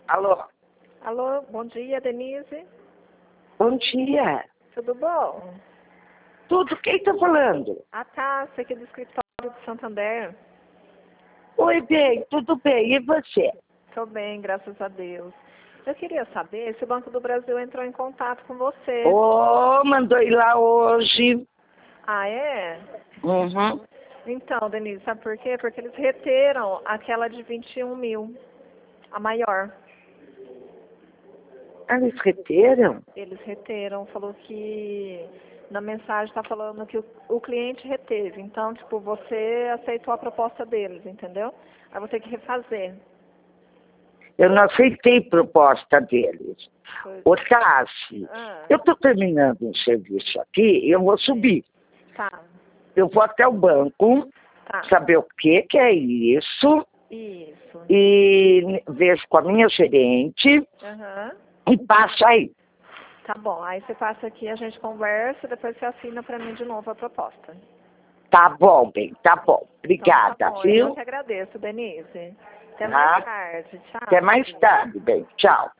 Alô? Alô, bom dia, Denise. Bom dia. Tudo bom? Tudo, quem tá falando? A Tássia aqui do escritório de Santander. Oi, bem, tudo bem, e você? Tô bem, graças a Deus. Eu queria saber se o Banco do Brasil entrou em contato com você. Mandou ir lá hoje. Ah, é? Uhum. Então, Denise, sabe por quê? Porque eles reteram aquela de 21 mil, a maior. Ah, eles reteram? Eles reteram, falou que na mensagem está falando que o cliente reteve. Então, tipo, você aceitou a proposta deles, entendeu? Aí vou ter que refazer. Eu não aceitei proposta deles. Foi- Ô, Tassi, Ah, eu tô terminando um serviço aqui, eu vou subir. tá, Eu vou até o banco, tá. saber o que que é isso, Isso. e vejo com a minha gerente Aham. e passo aí. Tá bom. Aí você passa aqui, a gente conversa, depois você assina pra mim de novo a proposta. Tá bom, bem, tá bom. Então Obrigada, tá bom. Eu viu? que agradeço, Denise. Até Tá? mais tarde. Tchau. Até mais tarde, bem. Tchau.